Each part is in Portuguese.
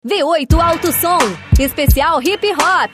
V8 Alto Som, especial hip hop.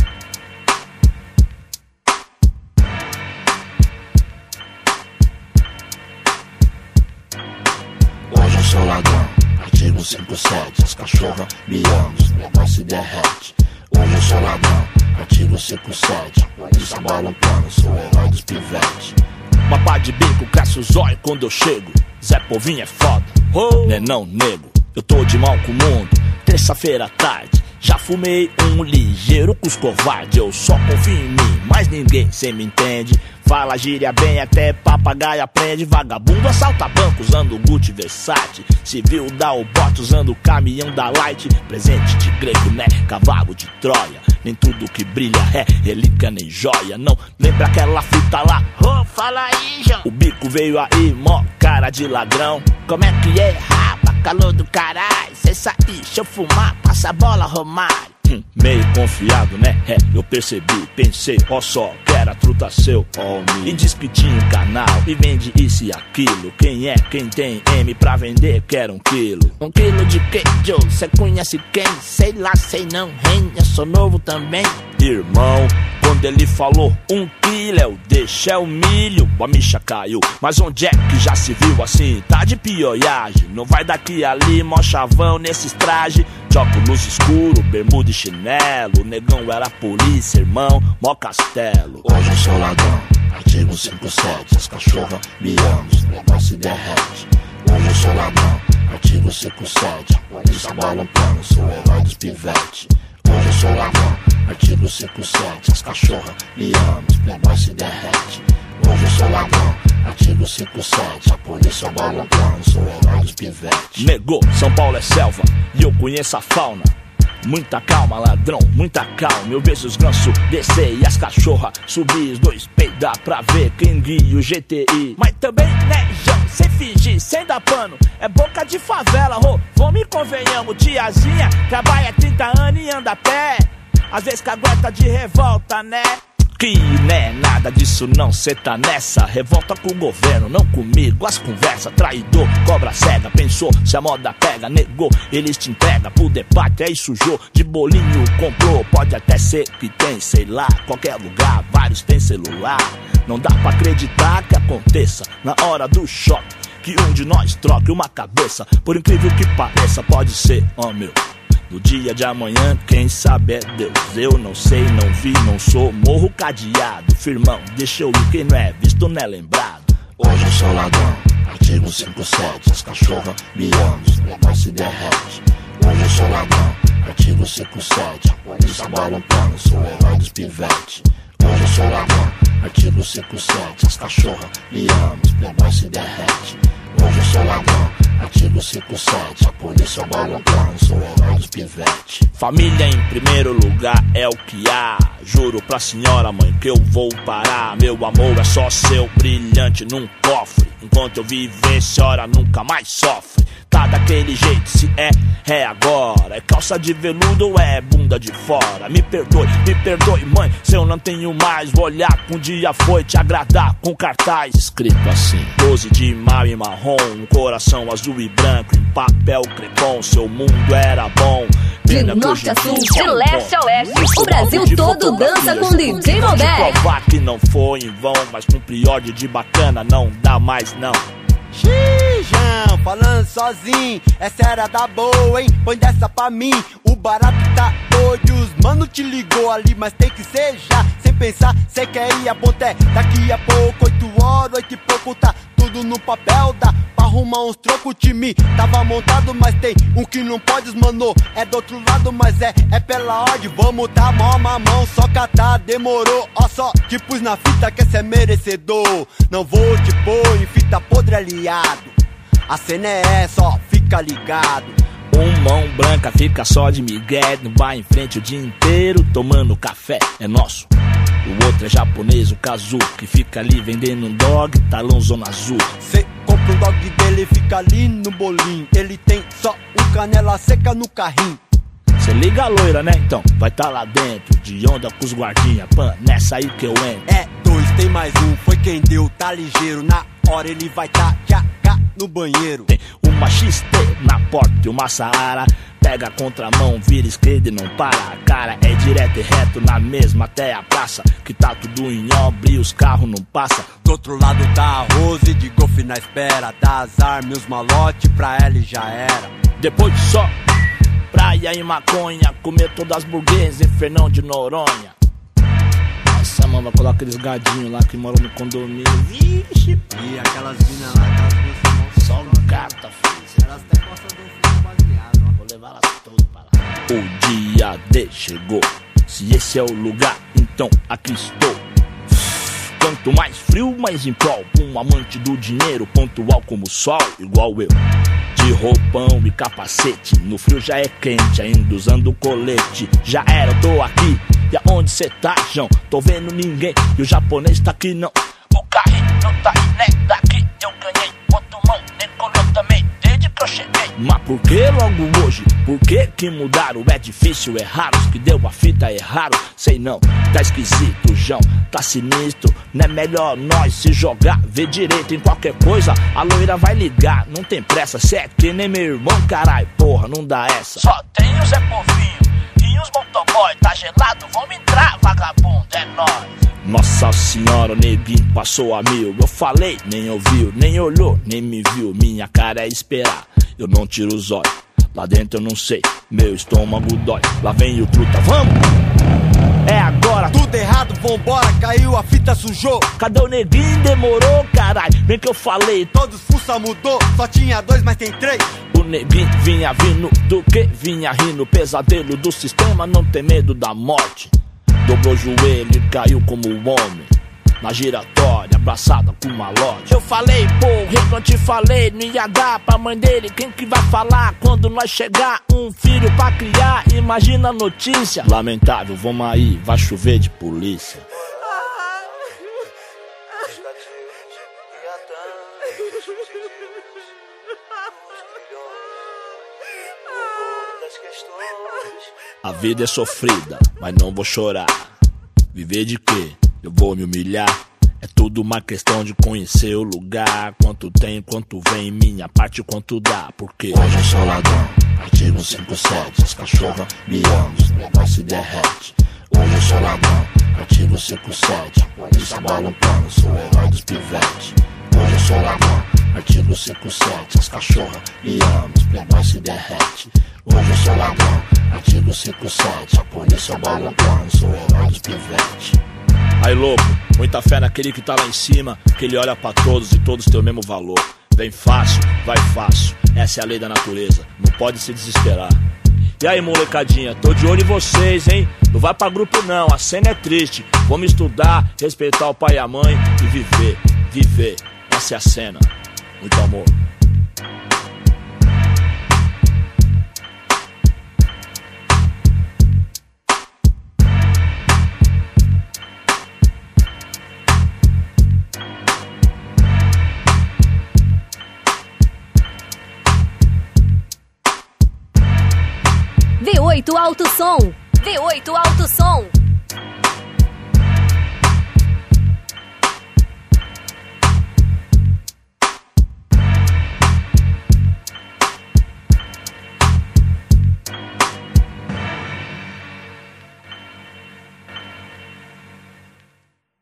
Hoje eu sou ladrão, artigo 57, as cachorras me amam, os negócios se derrete. Hoje eu sou ladrão, artigo 57, polícia bola um plano, sou o herói dos pivetes. Uma pá de bico, cresce o zóio quando eu chego. Zé Povinho é foda, nenão nego. Eu tô de mal com o mundo, terça-feira à tarde. Já fumei um ligeiro com os covardes. Eu só confio em mim, mas ninguém cê me entende. Fala gíria bem, até papagaio aprende. Vagabundo assalta banco usando Gucci Versace. Civil dá o bote usando o caminhão da Light. Presente de grego, né? Cavalo de Troia. Nem tudo que brilha é relíquia nem joia. Não lembra aquela fita lá? Oh, fala aí, João. O bico veio aí, mó cara de ladrão. Como é que é, rapa? Calor do caralho. Cê sair, deixa eu fumar, passa a bola, Romário. Meio confiado, né? É, eu percebi, pensei, ó só, quero a truta seu, e diz que tinha um canal e vende isso e aquilo. Quem é, quem tem M pra vender, quer 1 quilo. 1 quilo de queijo, cê conhece quem? Sei lá, sei não, hein, eu sou novo também. Irmão, quando ele falou 1 quilo, eu deixei o milho, a micha caiu. Mas onde é que já se viu assim? Tá de pioiagem, não vai daqui e ali, mó chavão nesses trajes. Óculos escuro, bermuda e chinelo. O negão era polícia, irmão, mó castelo. Hoje eu sou ladrão, artigo 57, as cachorras me amam, os negócios se derrete. Hoje eu sou ladrão, artigo 57, polícia bola um plano, sou o herói dos pivetes. Hoje eu sou ladrão, artigo 57, as cachorras me amam, os negócios se derrete. Hoje eu sou ladrão, artigo 57, a polícia bola um plano, sou o herói dos pivetes. Negou, São Paulo é selva e eu conheço a fauna. Muita calma, ladrão, muita calma. Eu vejo os gansos descer e as cachorras subir. Os dois peidar pra ver quem guia o GTI. Mas também, né, João, sem fingir, sem dar pano. É boca de favela, vamos e convenhamos. Tiazinha trabalha 30 anos e anda a pé. Às vezes cagueta de revolta, né? Que né, nada disso não, cê tá nessa. Revolta com o governo, não comigo. As conversas, traidor, cobra cega. Pensou, se a moda pega, negou, eles te entregam pro debate, aí sujou. De bolinho comprou, pode até ser que tem, sei lá, qualquer lugar, vários tem celular. Não dá pra acreditar que aconteça na hora do choque, que um de nós troque uma cabeça. Por incrível que pareça, pode ser, ó meu. No dia de amanhã, quem sabe é Deus. Eu não sei, não vi, não sou, morro cadeado. Firmão, deixa eu ir, quem não é visto não é lembrado. Hoje eu sou ladrão, artigo 57, as cachorras me amam, os negócios se derrete. Hoje eu sou ladrão, artigo 57, a polícia bola um plano, sou o herói dos pivetes. Hoje eu sou ladrão, artigo 57, as cachorras me amam, os negócios se derrete. Hoje eu sou ladrão, artigo 57, a polícia bola um plano, sou o herói dos pivetes. Família em primeiro lugar é o que há. Juro pra senhora mãe que eu vou parar. Meu amor é só seu, brilhante num cofre. Enquanto eu viver, senhora nunca mais sofre. Tá daquele jeito, se é agora. É calça de veludo ou é bunda de fora? Me perdoe mãe, se eu não tenho mais. Vou olhar que um dia foi te agradar com cartaz escrito assim: 12 de maio em marrom, um coração azul e branco em papel crepom. Seu mundo era bom. De norte a sul, de leste a oeste, o Brasil todo dança com DJ Modé. Provar que não foi em vão, mas com priorde de bacana não dá mais não. Xijão, falando sozinho, essa era da boa, hein? Põe dessa pra mim, o barato tá doido. Os mano te ligou ali, mas tem que ser já. Sem pensar, cê quer ir a ponté. Daqui a pouco, 8 horas, 8 e pouco, tá tudo no papel. Dá pra arrumar uns trocos, o time tava montado, mas tem um que não pode, mano. É do outro lado, mas é pela ordem. Vamos tá mó mamão, só catar, demorou. Ó só, te pus na fita que cê é merecedor. Não vou te pôr em fita podre aliado. A cena é essa, ó, fica ligado. Mão branca fica só de migué, não vai em frente o dia inteiro tomando café, é nosso. O outro é japonês, o Kazu, que fica ali vendendo um dog, talão zona azul. Cê compra um dog dele, fica ali no bolinho. Ele tem só um canela seca no carrinho. Cê liga a loira, né? Então vai tá lá dentro, de onda com os guardinha, pan, nessa aí que eu entro. É 2, tem mais um, foi quem deu, tá ligeiro. Na hora ele vai tá tchaca no banheiro. Tem uma XT na porta e uma Saara pega a contramão, vira esquerda e não para. A cara é direto e reto na mesma até a praça, que tá tudo em obra e os carros não passam. Do outro lado tá a Rose de golfe na espera, dá as armas e os malote pra ela e já era. Depois de só praia e maconha, comer todas as burguesas em Fernão de Noronha. Nossa, mano, vai colocar aqueles gadinhos lá que moram no condomínio. Vixe, e aquelas minas lá, aquelas duas só um gata, filho. Elas até gostam do filho baseado, ó. Vou levar elas todas para lá. O dia D chegou. Se esse é o lugar, então aqui estou. Quanto mais frio, mais em prol. Um amante do dinheiro, pontual como o sol, igual eu. De roupão e capacete, no frio já é quente, ainda usando colete. Já era, eu tô aqui. E aonde cê tá, João? Tô vendo ninguém. E o japonês tá aqui não. O carrinho não tá aí, né? Daqui eu ganhei. Outro mão, decolou também, desde que eu cheguei. Mas por que logo hoje? Por que mudaram? É difícil, é raro. Os que deu a fita erraram. Sei não, tá esquisito, João. Tá sinistro, não é melhor nós se jogar. Vê direito em qualquer coisa, a loira vai ligar. Não tem pressa, cê é que nem meu irmão, carai. Porra, não dá essa. Só tem o Zé Povinho e os motoboy. Tá gelado, vamos entrar, vagabundo, é nóis. Nossa senhora, o neguinho passou a 1000. Eu falei, nem ouviu, nem olhou, nem me viu. Minha cara é esperar, eu não tiro os olhos. Lá dentro eu não sei, meu estômago dói. Lá vem o truta, vamos! É agora! Tudo errado, vambora, caiu, a fita sujou. Cadê o neguinho? Demorou, caralho. Bem que eu falei, todos fuça mudou, só tinha 2, mas tem 3. O neguinho vinha vindo do que? Vinha rindo, pesadelo do sistema, não tem medo da morte. Dobrou o joelho e caiu como um homem na giratória, abraçada com malote. Eu falei, porra, não te falei, não ia dar pra mãe dele. Quem que vai falar quando nós chegar? Um filho pra criar, imagina a notícia. Lamentável, vamos aí, vai chover de polícia. A vida é sofrida, mas não vou chorar. Viver de quê? Eu vou me humilhar. É tudo uma questão de conhecer o lugar. Quanto tem, quanto vem, minha parte, quanto dá. Porque hoje eu sou ladrão, artigo 57. As cachorras me amam, os negócios se derrete. Hoje eu sou ladrão, artigo 57. Polícia bala um plano, sou o herói dos pivetes. Hoje eu sou ladrão, artigo 57. As cachorras me amam, os negócios se derrete. Hoje eu sou ladrão, artigo 57. A polícia bala um plano, sou o herói dos pivetes. Aí louco, muita fé naquele que tá lá em cima, que ele olha pra todos e todos têm o mesmo valor. Vem fácil, vai fácil, essa é a lei da natureza, não pode se desesperar. E aí molecadinha, tô de olho em vocês, hein? Não vai pra grupo não, a cena é triste. Vamos estudar, respeitar o pai e a mãe e viver, viver, essa é a cena. Muito amor. V8 Alto Som. V8 Alto Som.